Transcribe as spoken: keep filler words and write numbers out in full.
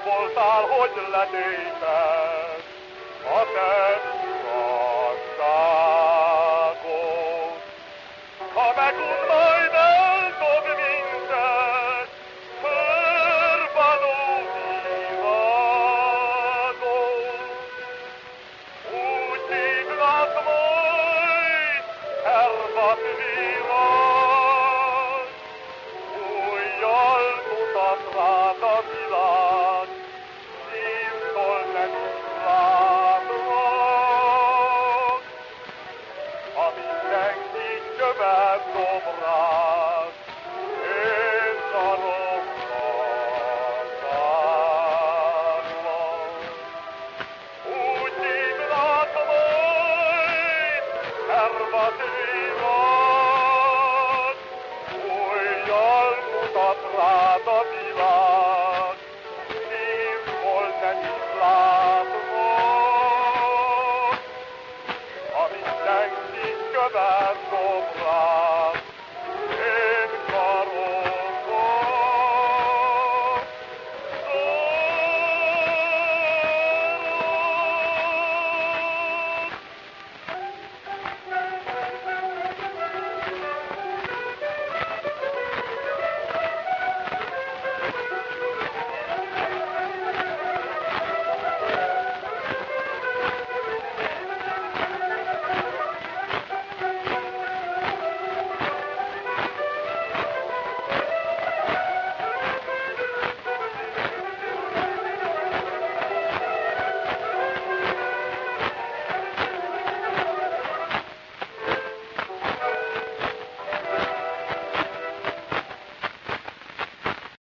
voltál, hogy letéped a te igazságot. Ha megund majd eldob minket, förvaló világot, úgy hívnak majd hervat világ, újjal mutat rád a világ, szívtól nem is látlak. Ha mindenki követ dob rád, én zaroknak várlak. Úgy hívnak majd hervat világ, újjal mutat rád a világ,